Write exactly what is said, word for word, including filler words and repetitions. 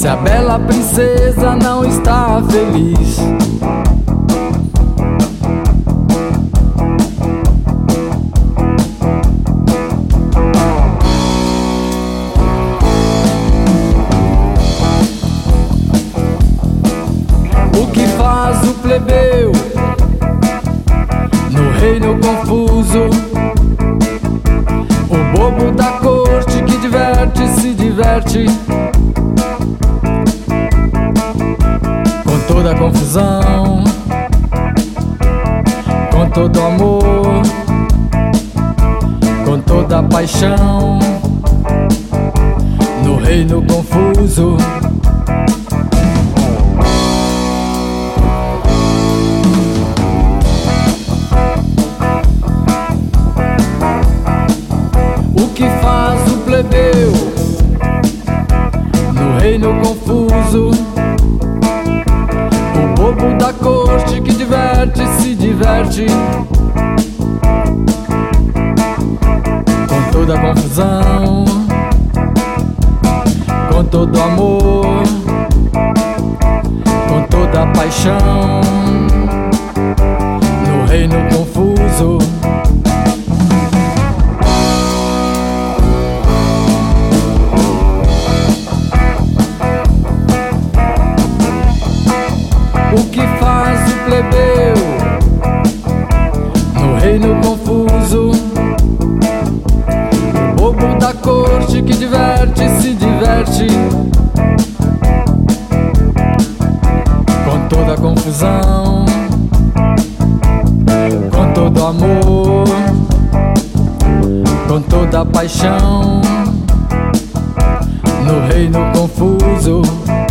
se a bela princesa não está feliz. O que faz o plebeu no reino confuso? O bobo da corte que diverte, se diverte com toda a confusão, com todo amor, com toda a paixão, no reino confuso. O que faz o plebeu no reino confuso? O bobo da corte que diverte, se diverte com toda a confusão, com todo amor, com toda a paixão, no reino confuso. O que faz o plebeu no reino confuso? O bobo da corte que diverte, se diverte com toda a confusão, com todo amor, com toda a paixão, no reino confuso.